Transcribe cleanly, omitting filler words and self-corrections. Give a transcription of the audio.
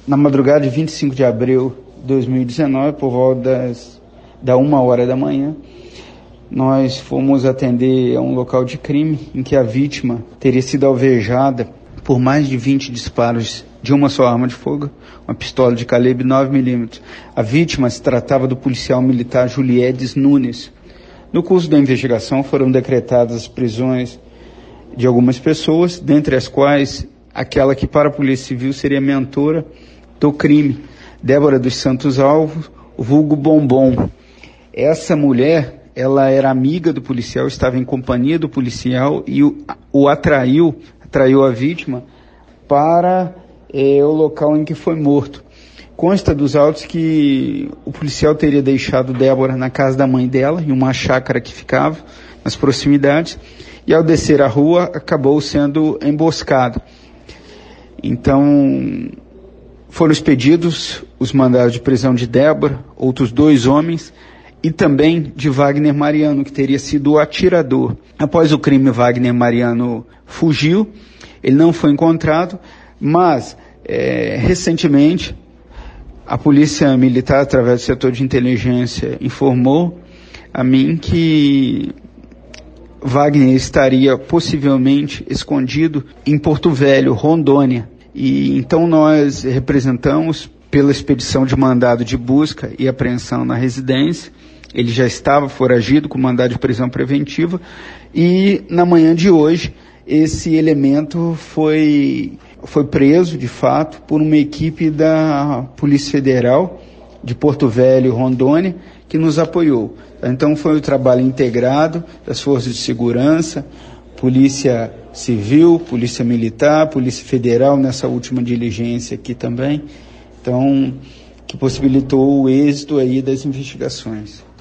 Na madrugada de 25 de abril de 2019, por volta da 1h da manhã, nós fomos atender a um local de crime em que a vítima teria sido alvejada por mais de 20 disparos de uma só arma de fogo, uma pistola de calibre 9mm. A vítima se tratava do policial militar Juliedes Nunes. No curso da investigação foram decretadas as prisões de algumas pessoas, dentre as quais aquela que para a Polícia Civil seria mentora do crime, Débora dos Santos Alves, vulgo Bombom. Essa mulher, ela era amiga do policial, estava em companhia do policial e o atraiu a vítima para o local em que foi morto. Consta dos autos que o policial teria deixado Débora na casa da mãe dela, em uma chácara que ficava nas proximidades, e ao descer a rua acabou sendo emboscado. Então, foram expedidos os mandados de prisão de Débora, outros 2 homens, e também de Wagner Mariano, que teria sido o atirador. Após o crime, Wagner Mariano fugiu, ele não foi encontrado, mas recentemente a Polícia Militar, através do setor de inteligência, informou a mim que Wagner estaria possivelmente escondido em Porto Velho, Rondônia. E então nós representamos pela expedição de mandado de busca e apreensão na residência. Ele já estava foragido com mandado de prisão preventiva e na manhã de hoje esse elemento foi preso, de fato, por uma equipe da Polícia Federal de Porto Velho, Rondônia, que nos apoiou. Então foi um trabalho integrado das forças de segurança, Polícia Civil, Polícia Militar, Polícia Federal, nessa última diligência aqui também, então, que possibilitou o êxito aí das investigações.